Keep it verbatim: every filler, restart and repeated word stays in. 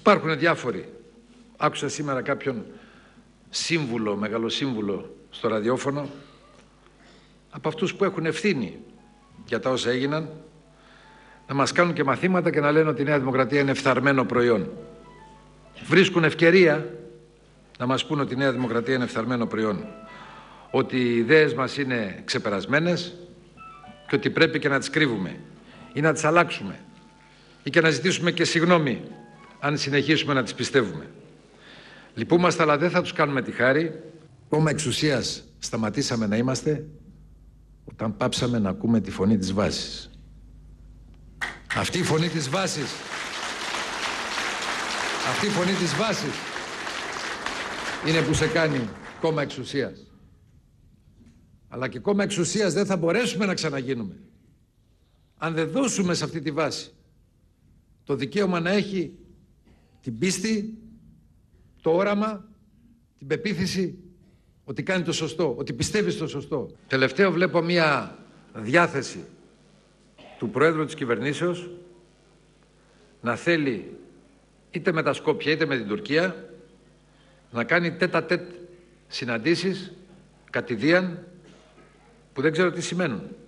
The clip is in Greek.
Υπάρχουν διάφοροι. Άκουσα σήμερα κάποιον σύμβουλο, μεγαλοσύμβουλο στο ραδιόφωνο, από αυτούς που έχουν ευθύνη για τα όσα έγιναν, να μας κάνουν και μαθήματα και να λένε ότι η Νέα Δημοκρατία είναι φθαρμένο προϊόν. Βρίσκουν ευκαιρία να μας πούν ότι η Νέα Δημοκρατία είναι φθαρμένο προϊόν. Ότι οι ιδέες μας είναι ξεπερασμένες και ότι πρέπει και να τις κρύβουμε ή να τις αλλάξουμε ή και να ζητήσουμε και συγγνώμη αν συνεχίσουμε να τις πιστεύουμε. Λυπούμαστε, αλλά δεν θα τους κάνουμε τη χάρη. Κόμμα εξουσίας σταματήσαμε να είμαστε όταν πάψαμε να ακούμε τη φωνή της βάσης. Αυτή η φωνή της βάσης, αυτή η φωνή της βάσης είναι που σε κάνει κόμμα εξουσίας. Αλλά και κόμμα εξουσίας δεν θα μπορέσουμε να ξαναγίνουμε αν δεν δώσουμε σε αυτή τη βάση το δικαίωμα να έχει την πίστη, το όραμα, την πεποίθηση ότι κάνει το σωστό, ότι πιστεύει στο σωστό. Τελευταίο βλέπω μια διάθεση του Προέδρου της Κυβερνήσεως να θέλει είτε με τα Σκόπια είτε με την Τουρκία να κάνει τέτα τέτ συναντήσεις κατηδίαν που δεν ξέρω τι σημαίνουν.